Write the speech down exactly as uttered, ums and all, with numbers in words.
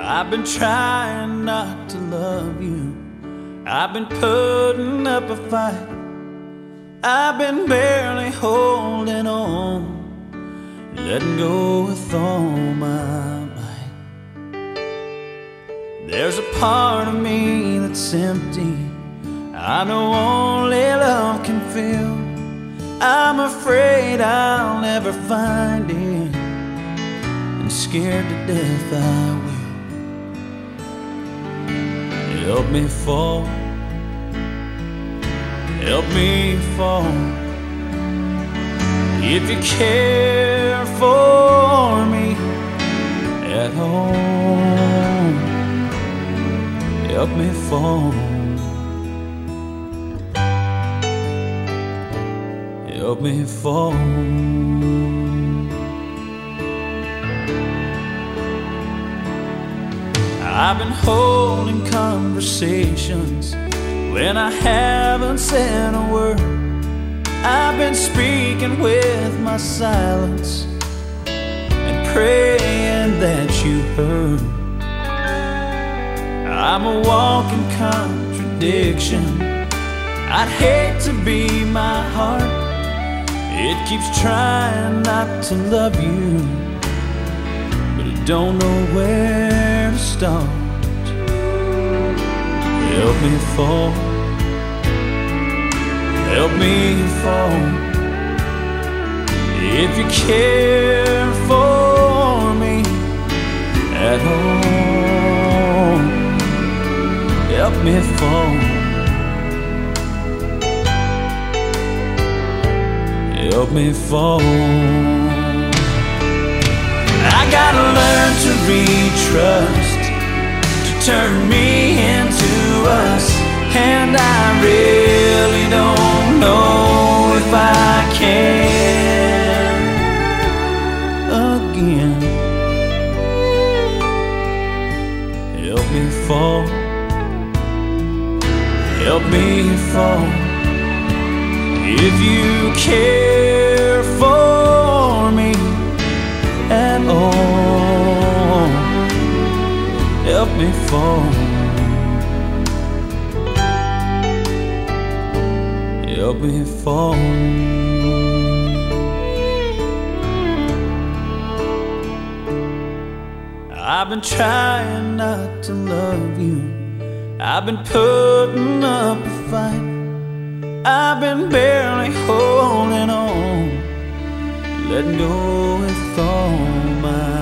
I've been trying not to love you. I've been putting up a fight. I've been barely holding on, letting go with all my might. There's a part of me that's empty, I know only love can fill. I'm afraid I'll never find it, and scared to death I will. Help me fall, help me fall. If you care for me at all, help me fall, help me fall. I've been holding conversations when I haven't said a word. I've been speaking with my silence and praying that you heard. I'm a walking contradiction. I'd hate to be my heart. It keeps trying not to love you, but it don't know where to start. Help me fall, help me fall. If you care for me at all, help me fall, help me fall. I gotta learn to retrust, to turn me into us, and I really don't know if I can again. Help me fall, help me fall. If you care for me at all, help me fall, help me fall. I've been trying not to love you. I've been putting up a fight. I've been barely holding on, letting go with all my